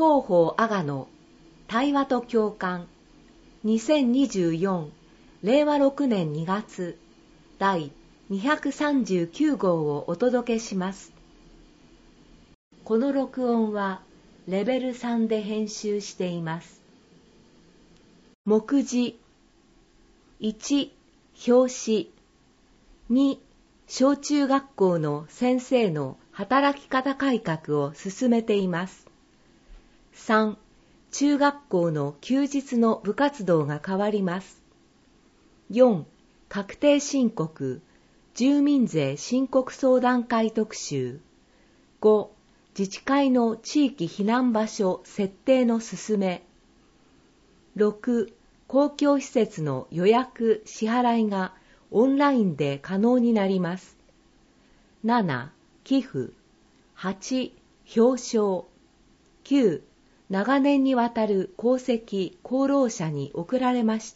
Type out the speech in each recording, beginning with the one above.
広報阿賀野対話と共感2024令和6年2月第239号をお届けします。この録音はレベル3で編集しています。目次1、表紙2、小中学校の先生の働き方改革を進めています。3、中学校の休日の部活動が変わります。4、確定申告、住民税申告相談会特集。5、自治会の地域避難場所設定の勧め。6、公共施設の予約・支払いがオンラインで可能になります。7、寄付。8、表彰。9、長年にわたる功績・功労者に贈られました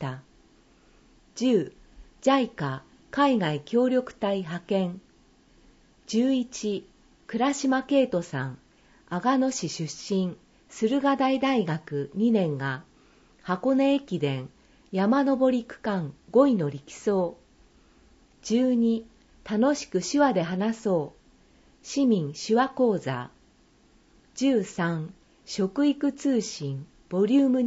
。10、JICA 海外協力隊派遣。11、倉島慶人さん、阿賀野市出身、駿河台大学2年が、箱根駅伝山登り区間5位の力走。12、楽しく手話で話そう。市民手話講座。13、食育通信ボリューム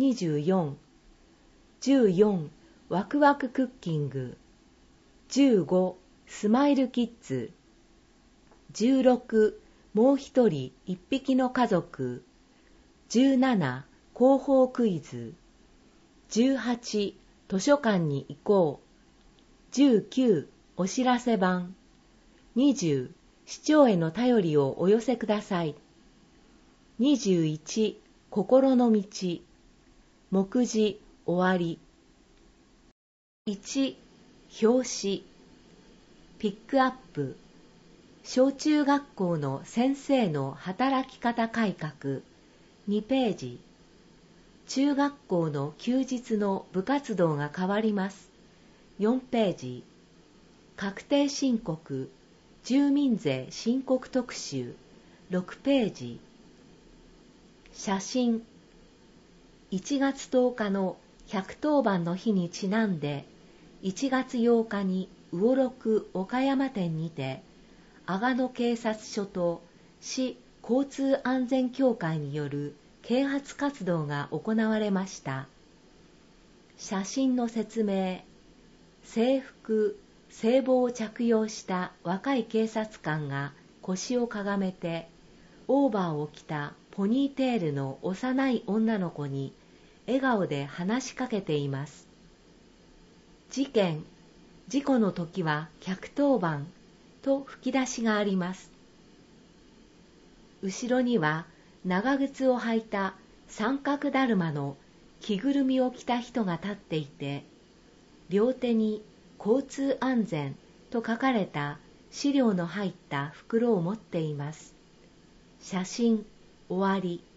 24。14、ワクワククッキング。15、スマイルキッズ。16、もう一人一匹の家族。17、広報クイズ。18、図書館に行こう。19、お知らせ版。20、市長への頼りをお寄せください。21、心の道。目次終わり。1、表紙。ピックアップ。小中学校の先生の働き方改革。2ページ。中学校の休日の部活動が変わります。4ページ。確定申告、住民税申告特集。6ページ。写真。1月10日の110番の日にちなんで、1月8日に魚六岡山店にて、阿賀野警察署と市交通安全協会による啓発活動が行われました。写真の説明。制服、制帽を着用した若い警察官が腰をかがめて、オーバーを着たポニーテールの幼い女の子に笑顔で話しかけています。事故の時は110番と吹き出しがあります。後ろには長靴を履いた三角だるまの着ぐるみを着た人が立っていて、両手に交通安全と書かれた資料の入った袋を持っています。写真終わり。